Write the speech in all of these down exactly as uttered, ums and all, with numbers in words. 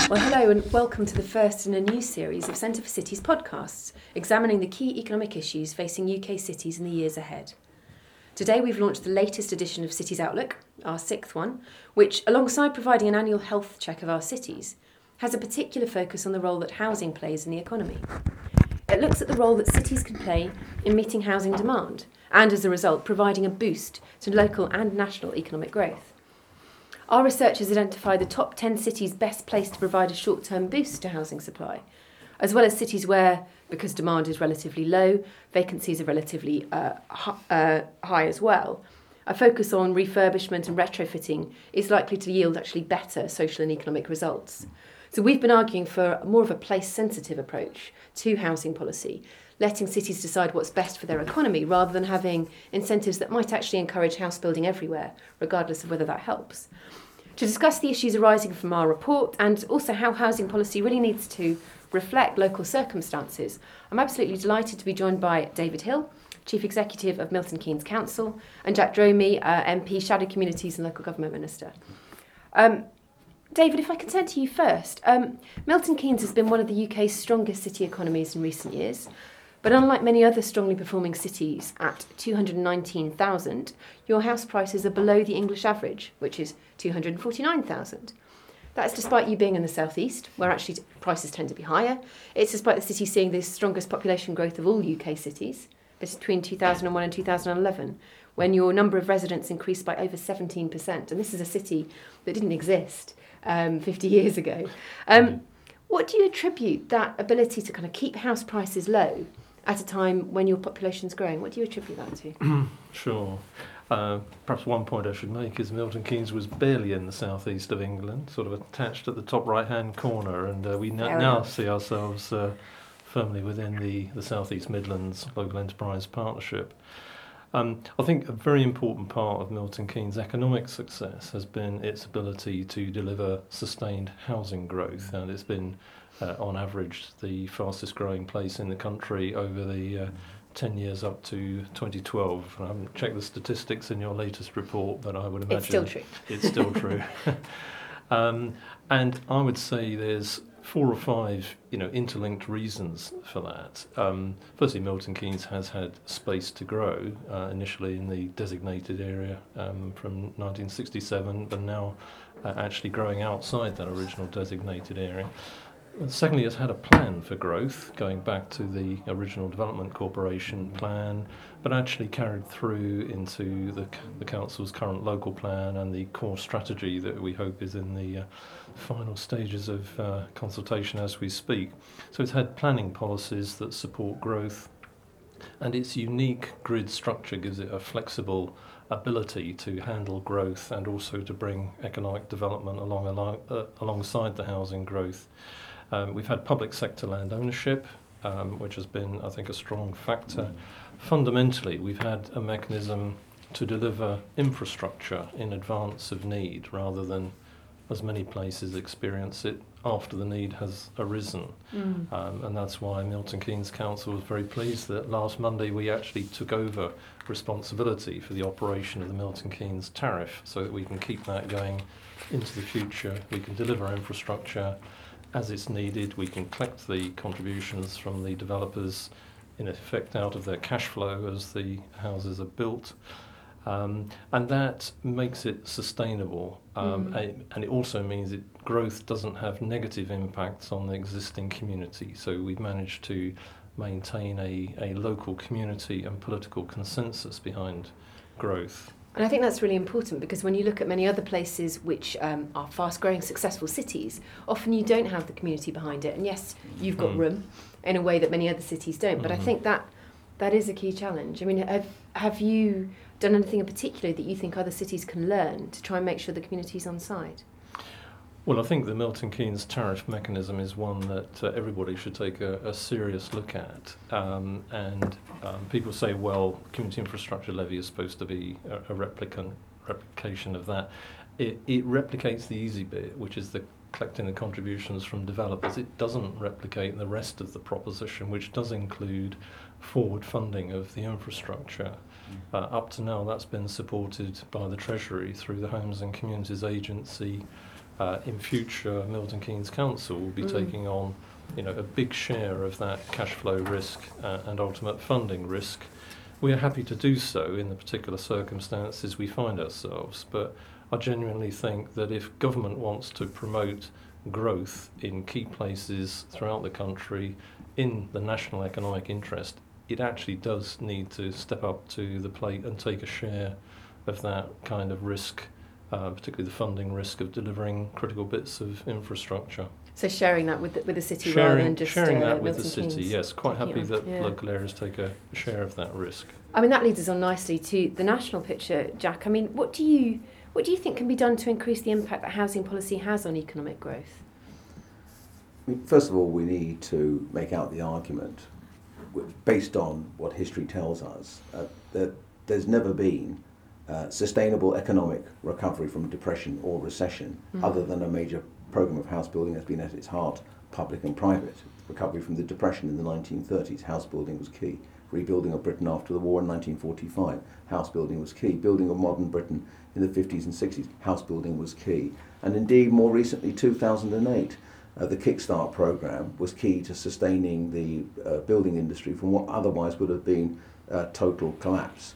Well, hello and welcome to the first in a new series of Centre for Cities podcasts, examining the key economic issues facing U K cities in the years ahead. Today we've launched the latest edition of Cities Outlook, our sixth one, which, alongside providing an annual health check of our cities, has a particular focus on the role that housing plays in the economy. It looks at the role that cities can play in meeting housing demand, and as a result providing a boost to local and national economic growth. Our research has identified the top ten cities best placed to provide a short-term boost to housing supply, as well as cities where, because demand is relatively low, vacancies are relatively uh, hi- uh, high as well. A focus on refurbishment and retrofitting is likely to yield actually better social and economic results. So we've been arguing for more of a place-sensitive approach to housing policy, letting cities decide what's best for their economy rather than having incentives that might actually encourage house building everywhere, regardless of whether that helps. To discuss the issues arising from our report and also how housing policy really needs to reflect local circumstances, I'm absolutely delighted to be joined by David Hill, Chief Executive of Milton Keynes Council, and Jack Dromey, uh, M P, Shadow Communities and Local Government Minister. Um, David, if I can turn to you first. Um, Milton Keynes has been one of the U K's strongest city economies in recent years, but unlike many other strongly performing cities at two hundred nineteen thousand, your house prices are below the English average, which is two hundred forty-nine thousand. That's despite you being in the southeast, where actually prices tend to be higher. It's despite the city seeing the strongest population growth of all U K cities between two thousand one and two thousand eleven, when your number of residents increased by over seventeen percent. And this is a city that didn't exist um, fifty years ago. Um, what do you attribute that ability to kind of keep house prices low at a time when your population's growing? What do you attribute that to? Sure. Uh, perhaps one point I should make is Milton Keynes was barely in the southeast of England, sort of attached at the top right-hand corner, and uh, we n- now see ourselves uh, firmly within the, the South East Midlands Local Enterprise Partnership. Um, I think a very important part of Milton Keynes' economic success has been its ability to deliver sustained housing growth, and it's been, uh, on average, the fastest growing place in the country over the uh, ten years up to twenty twelve. I haven't checked the statistics in your latest report, but I would imagine it's still true. It's still true. um, and I would say there's four or five, you know, interlinked reasons for that. Um, firstly, Milton Keynes has had space to grow, uh, initially in the designated area um, from nineteen sixty-seven, but now uh, actually growing outside that original designated area. Secondly, it's had a plan for growth, going back to the original Development Corporation plan, but actually carried through into the, the Council's current local plan and the core strategy that we hope is in the uh, final stages of uh, consultation as we speak. So it's had planning policies that support growth, and its unique grid structure gives it a flexible ability to handle growth and also to bring economic development along, along uh, alongside the housing growth. Um, we've had public sector land ownership, um, which has been, I think, a strong factor. Mm. Fundamentally, we've had a mechanism to deliver infrastructure in advance of need, rather than, as many places experience it, after the need has arisen. Mm. Um, and that's why Milton Keynes Council was very pleased that last Monday we actually took over responsibility for the operation of the Milton Keynes tariff, so that we can keep that going into the future. We can deliver infrastructure as it's needed. We can collect the contributions from the developers, in effect, out of their cash flow as the houses are built. Um, and that makes it sustainable. Um, mm. and, and it also means that growth doesn't have negative impacts on the existing community. So we've managed to maintain a, a local community and political consensus behind growth. And I think that's really important, because when you look at many other places which um, are fast-growing, successful cities, often you don't have the community behind it. And yes, you've got mm. room in a way that many other cities don't. But mm-hmm. I think that that is a key challenge. I mean, have, have you done anything in particular that you think other cities can learn to try and make sure the community's on side? Well, I think the Milton Keynes tariff mechanism is one that uh, everybody should take a, a serious look at. Um, and um, people say, well, community infrastructure levy is supposed to be a, a replicant, replication of that. It, it replicates the easy bit, which is the collecting the contributions from developers. It doesn't replicate the rest of the proposition, which does include forward funding of the infrastructure. Uh, up to now, that's been supported by the Treasury through the Homes and Communities Agency, uh, in future Milton Keynes Council will be mm. taking on, you know, a big share of that cash flow risk uh, and ultimate funding risk. We are happy to do so in the particular circumstances we find ourselves, but I genuinely think that if government wants to promote growth in key places throughout the country in the national economic interest, it actually does need to step up to the plate and take a share of that kind of risk, uh, particularly the funding risk of delivering critical bits of infrastructure. So sharing that with the, with the city sharing, rather than just sharing uh, that with Milton the city, Keynes. yes, quite happy that yeah. local areas take a share of that risk. I mean, that leads us on nicely to the national picture, Jack. I mean, what do you what do you think can be done to increase the impact that housing policy has on economic growth? I mean, first of all, we need to make out the argument, based on what history tells us, uh, that there's never been uh, sustainable economic recovery from depression or recession mm. other than a major programme of house building that's been at its heart public and private. Recovery from the depression in the nineteen thirties, house building was key. Rebuilding of Britain after the war in nineteen forty-five, house building was key. Building of modern Britain in the fifties and sixties, house building was key. And indeed, more recently, two thousand eight, uh, the Kickstart programme was key to sustaining the uh, building industry from what otherwise would have been uh, total collapse.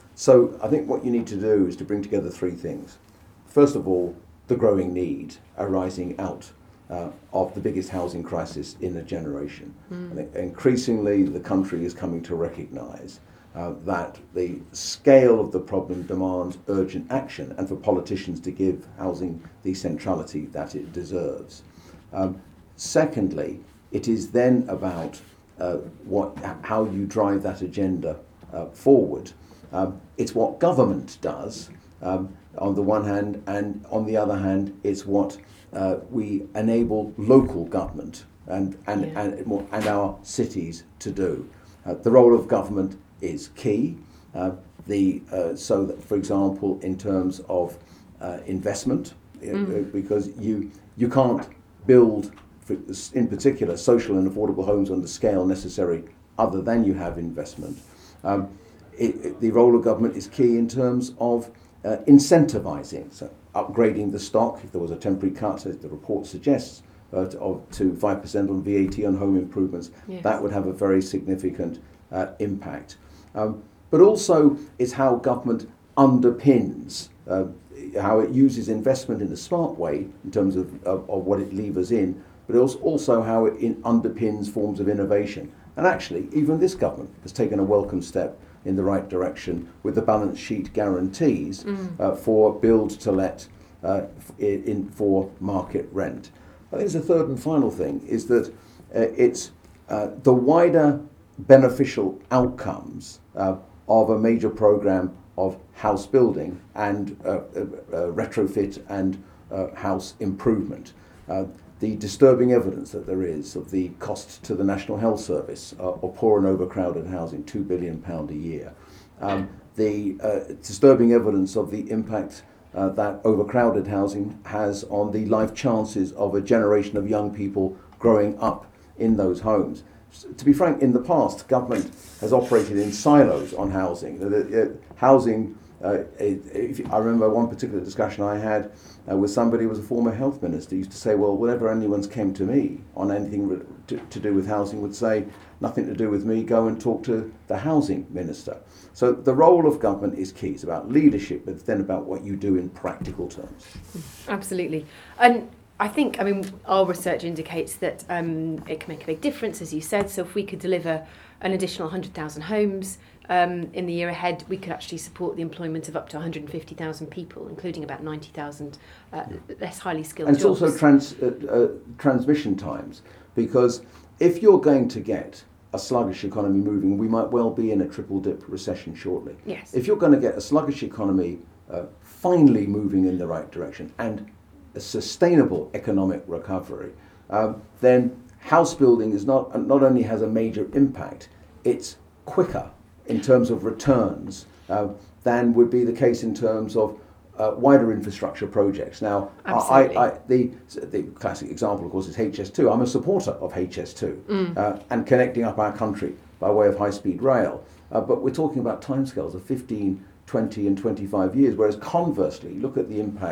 So I think what you need to do is to bring together three things. First of all, the growing need arising out uh, of the biggest housing crisis in a generation. Mm. I think increasingly the country is coming to recognise uh, that the scale of the problem demands urgent action, and for politicians to give housing the centrality that it deserves. Um, secondly, it is then about uh, what, how you drive that agenda uh, forward. Um, it's what government does, um, on the one hand, and on the other hand, it's what uh, we enable local government and and, yeah. and, and, and our cities to do. Uh, the role of government is key. Uh, the uh, so that, for example, in terms of uh, investment, mm. uh, because you you can't build, for, in particular, social and affordable homes on the scale necessary other than you have investment. Um, it, it, the role of government is key in terms of uh, incentivising, so upgrading the stock. If there was a temporary cut, as the report suggests, uh, to, of, to five percent on V A T on home improvements, yes. that would have a very significant uh, impact. Um, but also it's how government underpins, uh, how it uses investment in a smart way in terms of, of, of what it levers in, but also, also how it in, underpins forms of innovation. And actually, even this government has taken a welcome step in the right direction with the balance sheet guarantees mm. uh, for build to let uh, in, in for market rent. I think the third and final thing is that uh, it's uh, the wider beneficial outcomes uh, of a major programme of house building and uh, uh, uh, retrofit and uh, house improvement. Uh, the disturbing evidence that there is of the cost to the National Health Service uh, of poor and overcrowded housing, two billion pounds a year. Um, the uh, disturbing evidence of the impact uh, that overcrowded housing has on the life chances of a generation of young people growing up in those homes. To be frank, in the past, government has operated in silos on housing. The, the, housing, uh, if, I remember one particular discussion I had uh, with somebody who was a former health minister, used to say, well, whenever anyone's came to me on anything re- to, to do with housing, would say, nothing to do with me, go and talk to the housing minister. So the role of government is key. It's about leadership, but then about what you do in practical terms. Absolutely. And I think, I mean, our research indicates that um, it can make a big difference, as you said. So if we could deliver an additional one hundred thousand homes um, in the year ahead, we could actually support the employment of up to one hundred fifty thousand people, including about ninety thousand uh, less highly skilled and jobs. And it's also trans, uh, uh, transmission times, because if you're going to get a sluggish economy moving, we might well be in a triple dip recession shortly. Yes. If you're going to get a sluggish economy uh, finally moving in the right direction and a sustainable economic recovery, um, then house building is not not only has a major impact, it's quicker in terms of returns uh, than would be the case in terms of uh, wider infrastructure projects. Now, I, I, the the classic example, of course, is H S two. I'm a supporter of H S two mm. uh, and connecting up our country by way of high-speed rail. Uh, but we're talking about timescales of fifteen, twenty and twenty-five years, whereas conversely, look at the impact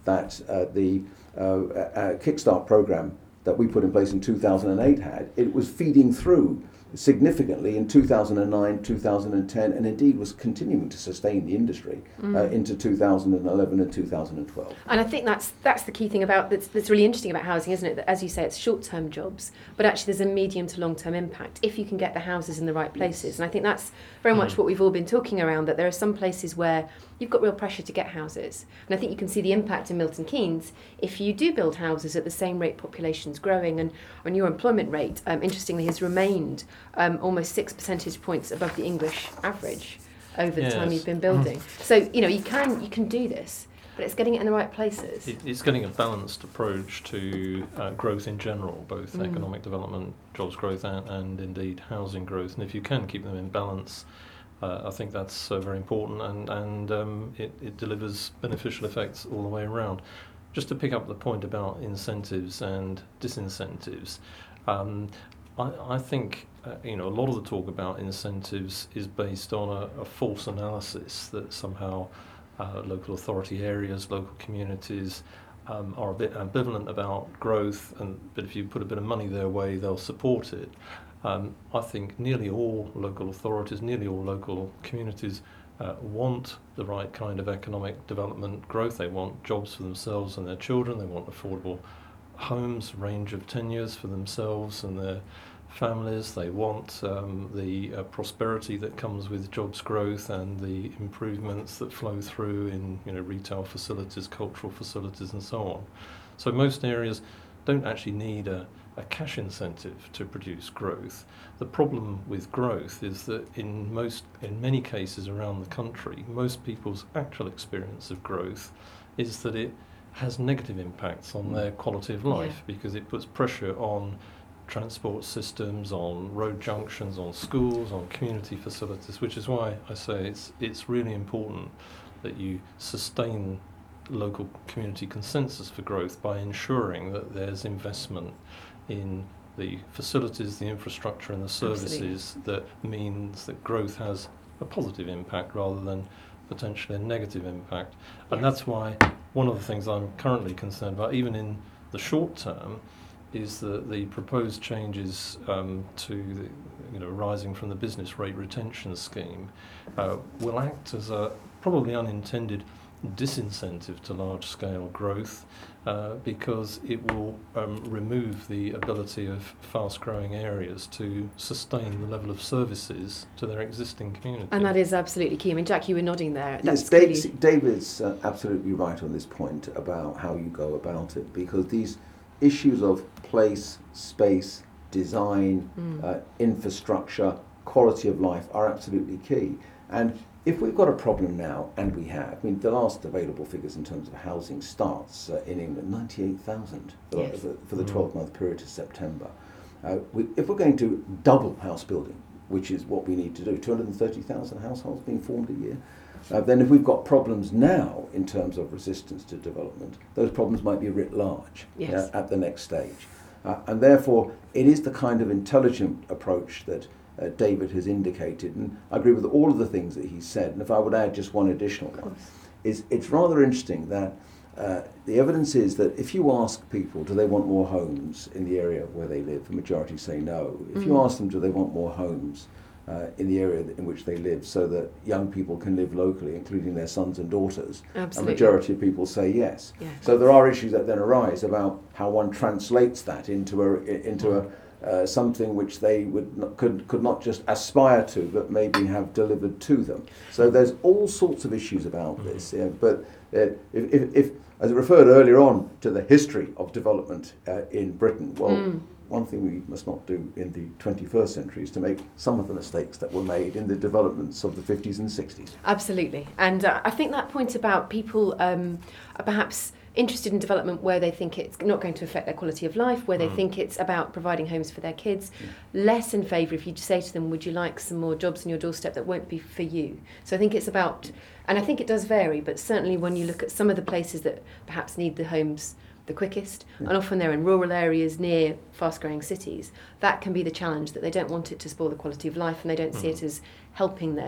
that uh, the uh, uh, Kickstart program that we put in place in two thousand eight had. It was feeding through significantly in two thousand nine, two thousand ten, and indeed was continuing to sustain the industry mm. uh, into two thousand eleven and two thousand twelve. And I think that's that's the key thing about that's, that's really interesting about housing, isn't it? That, as you say, it's short-term jobs, but actually there's a medium to long-term impact if you can get the houses in the right places. Yes. And I think that's very much mm. what we've all been talking around, that there are some places where you've got real pressure to get houses. And I think you can see the impact in Milton Keynes if you do build houses at the same rate population's growing, and, and your employment rate, um, interestingly, has remained um, almost six percentage points above the English average over the yes. time you've been building. Mm. So, you know, you can you can do this, but it's getting it in the right places. It, it's getting a balanced approach to uh, growth in general, both mm. economic development, jobs growth, and, and indeed housing growth. And if you can keep them in balance, Uh, I think that's uh, very important, and, and um, it, it delivers beneficial effects all the way around. Just to pick up the point about incentives and disincentives, um, I, I think uh, you know a lot of the talk about incentives is based on a, a false analysis that somehow uh, local authority areas, local communities um, are a bit ambivalent about growth, and but if you put a bit of money their way, they'll support it. Um, I think nearly all local authorities, nearly all local communities uh, want the right kind of economic development growth. They want jobs for themselves and their children. They want affordable homes, range of tenures for themselves and their families. They want um, the uh, prosperity that comes with jobs growth and the improvements that flow through in you know retail facilities, cultural facilities, and so on. So most areas don't actually need a a cash incentive to produce growth. The problem with growth is that in most, in many cases around the country, most people's actual experience of growth is that it has negative impacts on their quality of life yeah. because it puts pressure on transport systems, on road junctions, on schools, on community facilities, which is why I say it's it's really important that you sustain local community consensus for growth by ensuring that there's investment in the facilities, the infrastructure and the services Absolutely. That means that growth has a positive impact rather than potentially a negative impact. Yes. And that's why one of the things I'm currently concerned about, even in the short term, is that the proposed changes um, to the, you know, arising from the business rate retention scheme uh, will act as a probably unintended disincentive to large-scale growth uh, because it will um, remove the ability of fast-growing areas to sustain the level of services to their existing community. And that is absolutely key. I mean, Jack, you were nodding there. Yes, Dave, really... David's uh, absolutely right on this point about how you go about it, because these issues of place, space, design, mm. uh, infrastructure, quality of life are absolutely key. And if we've got a problem now, and we have, I mean, the last available figures in terms of housing starts uh, in England, ninety-eight thousand for, yes. for, for the twelve-month period to September. Uh, we, if we're going to double house building, which is what we need to do, two hundred thirty thousand households being formed a year, uh, then if we've got problems now in terms of resistance to development, those problems might be writ large yes. uh, at the next stage. Uh, and therefore, it is the kind of intelligent approach that Uh, David has indicated, and I agree with all of the things that he said. And if I would add just one additional one, is it's rather interesting that uh, the evidence is that if you ask people, do they want more homes in the area where they live, the majority say no. If mm. you ask them, do they want more homes uh, in the area in which they live, so that young people can live locally, including their sons and daughters, Absolutely. A majority of people say yes. yes. So there are issues that then arise about how one translates that into a into mm. a Uh, something which they would not, could could not just aspire to, but maybe have delivered to them. So there's all sorts of issues about mm. this. Yeah, but uh, if, if, if, as I referred earlier on to the history of development uh, in Britain, well, mm. one thing we must not do in the twenty-first century is to make some of the mistakes that were made in the developments of the fifties and sixties. Absolutely, and uh, I think that point about people um, are perhaps interested in development where they think it's not going to affect their quality of life, where they mm. think it's about providing homes for their kids, mm. less in favour if you say to them, would you like some more jobs on your doorstep that won't be for you? So I think it's about, and I think it does vary, but certainly when you look at some of the places that perhaps need the homes the quickest, mm. and often they're in rural areas near fast-growing cities, that can be the challenge, that they don't want it to spoil the quality of life and they don't mm. see it as helping them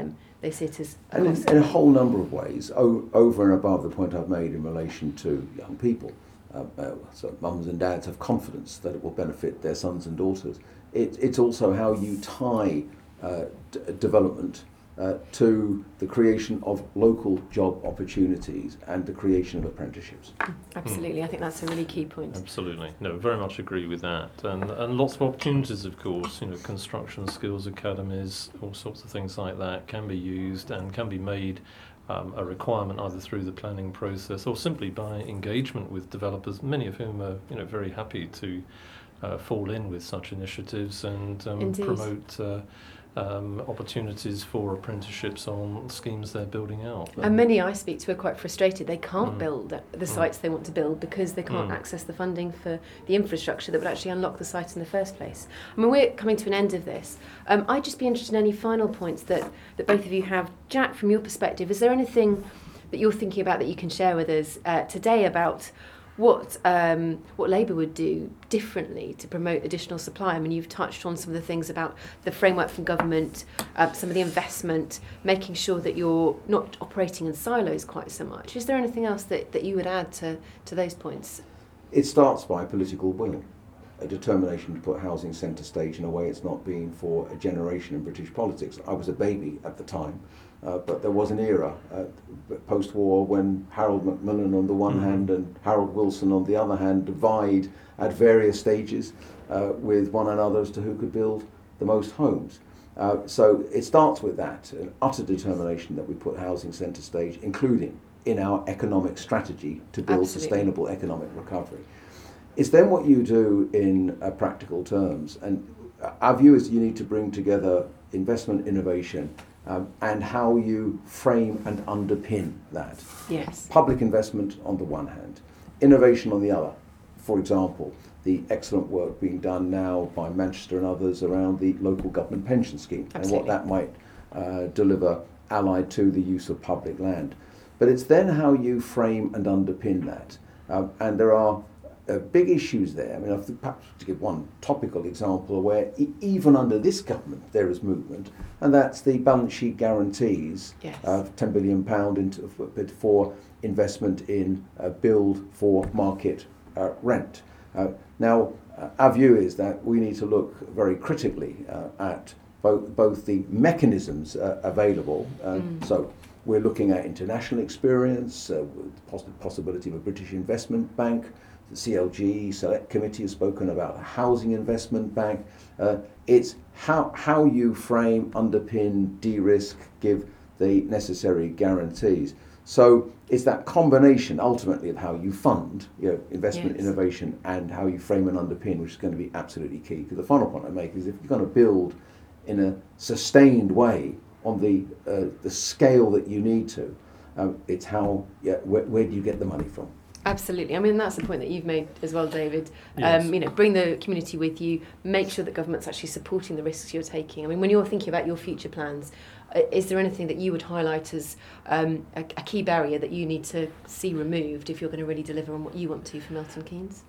they see it as a And in, cost. in a whole number of ways, o- over and above the point I've made in relation to young people. Uh, uh, so mums and dads have confidence that it will benefit their sons and daughters. It, it's also how you tie uh, d- development uh, to the creation of local job opportunities and the creation of apprenticeships. Absolutely, I think that's a really key point. Absolutely. No, very much agree with that. And and lots of opportunities, of course, you know, construction skills academies, all sorts of things like that can be used and can be made um, a requirement either through the planning process or simply by engagement with developers, many of whom are, you know, very happy to uh, fall in with such initiatives and um, Indeed. promote uh, Um, opportunities for apprenticeships on schemes they're building out. And many I speak to are quite frustrated. They can't Mm. build the Mm. sites they want to build because they can't Mm. access the funding for the infrastructure that would actually unlock the site in the first place. I mean, we're coming to an end of this. Um, I'd just be interested in any final points that, that both of you have. Jack, from your perspective, is there anything that you're thinking about that you can share with us uh, today about what um, what Labour would do differently to promote additional supply? I mean, you've touched on some of the things about the framework from government, uh, some of the investment, making sure that you're not operating in silos quite so much. Is there anything else that, that you would add to, to those points? It starts by political will, a determination to put housing centre stage in a way it's not been for a generation in British politics. I was a baby at the time, uh, but there was an era uh, post-war when Harold Macmillan on the one Mm-hmm. hand and Harold Wilson on the other hand vied at various stages uh, with one another as to who could build the most homes. Uh, so it starts with that, an utter determination that we put housing centre stage, including in our economic strategy to build Absolutely. sustainable economic recovery. It's then what you do in uh, practical terms, and our view is you need to bring together investment, innovation, um, and how you frame and underpin that. Yes. Public investment on the one hand, innovation on the other. For example, the excellent work being done now by Manchester and others around the local government pension scheme and what Absolutely. that might uh, deliver allied to the use of public land. But it's then how you frame and underpin that. Um, and there are uh, big issues there. I mean, I think perhaps to give one topical example where e- even under this government there is movement, and that's the balance sheet guarantees Yes. of ten billion pounds into, for investment in uh, build for market uh, rent. Uh, now, uh, our view is that we need to look very critically uh, at both, both the mechanisms uh, available. Uh, Mm. So we're looking at international experience, uh, with the poss- possibility of a British investment bank. The C L G Select Committee has spoken about a housing investment bank. Uh, it's how, how you frame, underpin, de-risk, give the necessary guarantees. So it's that combination ultimately of how you fund, you know, investment, Yes. innovation, and how you frame and underpin, which is going to be absolutely key. Because the final point I make is if you're going to build in a sustained way on the uh, the scale that you need to, um, it's how, yeah, where, where do you get the money from? Absolutely. I mean, that's the point that you've made as well, David. Yes. Um, you know, bring the community with you, make sure that government's actually supporting the risks you're taking. I mean, when you're thinking about your future plans, uh, is there anything that you would highlight as um, a, a key barrier that you need to see removed if you're going to really deliver on what you want to for Milton Keynes?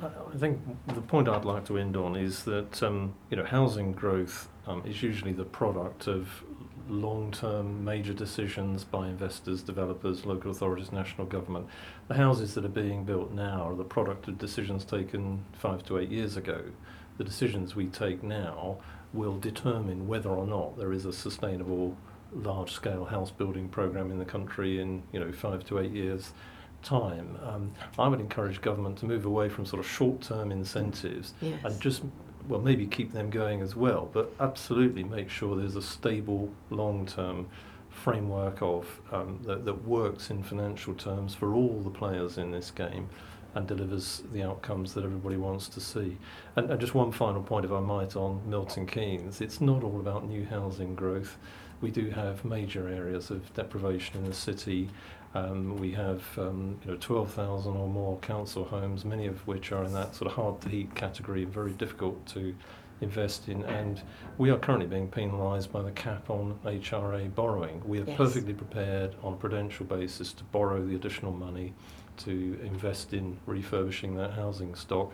I think the point I'd like to end on is that um, you know, housing growth um, is usually the product of long-term major decisions by investors, developers, local authorities, national government. The houses that are being built now are the product of decisions taken five to eight years ago. The decisions we take now will determine whether or not there is a sustainable large-scale house building program in the country in, you know, five to eight years time. Um, I would encourage government to move away from sort of short-term incentives Yes. and just, well, maybe keep them going as well, but absolutely make sure there's a stable long-term framework of um, that, that works in financial terms for all the players in this game and delivers the outcomes that everybody wants to see. And, and just one final point, if I might, on Milton Keynes. It's not all about new housing growth. We do have major areas of deprivation in the city. Um, we have um, you know, twelve thousand or more council homes, many of which are in that sort of hard to heat category, very difficult to invest in, and we are currently being penalised by the cap on H R A borrowing. We are Yes. perfectly prepared on a prudential basis to borrow the additional money to invest in refurbishing that housing stock,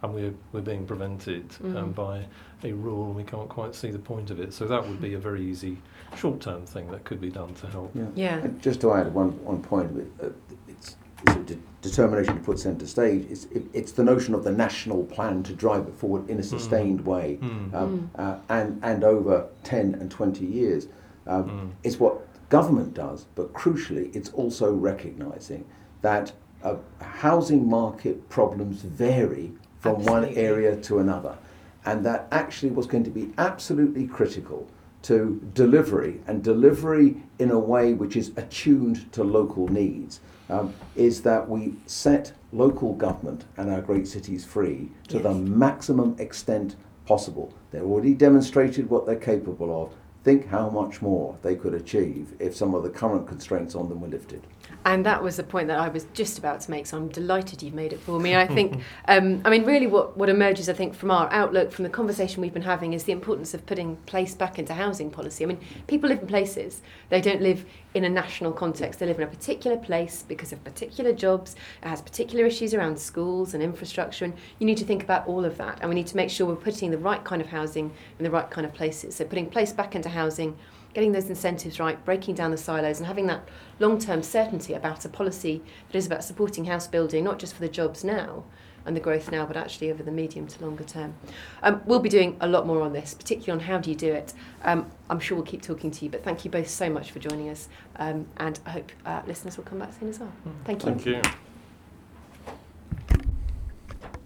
and we're we're being prevented mm. um, by a rule, and we can't quite see the point of it. So that would be a very easy short-term thing that could be done to help. Yeah. yeah. And just to add one one point, uh, it's, it's a de- determination to put centre stage. It's it, it's the notion of the national plan to drive it forward in a sustained mm. way, mm. Um, mm. Uh, and and over ten and twenty years. Um, mm. It's what government does, but crucially, it's also recognising that uh, housing market problems vary from Absolutely. one area to another, and that actually was going to be absolutely critical to delivery, and delivery in a way which is attuned to local needs, um, is that we set local government and our great cities free to yes. the maximum extent possible. They've already demonstrated what they're capable of. Think how much more they could achieve if some of the current constraints on them were lifted. And that was the point that I was just about to make, so I'm delighted you've made it for me. I think, um, I mean, really what, what emerges, I think, from our outlook, from the conversation we've been having, is the importance of putting place back into housing policy. I mean, people live in places. They don't live in a national context. They live in a particular place because of particular jobs. It has particular issues around schools and infrastructure, and you need to think about all of that. And we need to make sure we're putting the right kind of housing in the right kind of places. So putting place back into housing, getting those incentives right, breaking down the silos, and having that long-term certainty about a policy that is about supporting house building, not just for the jobs now and the growth now, but actually over the medium to longer term. Um, we'll be doing a lot more on this, particularly on how do you do it. Um, I'm sure we'll keep talking to you, but thank you both so much for joining us, um, and I hope uh, listeners will come back soon as well. Thank you. Thank you.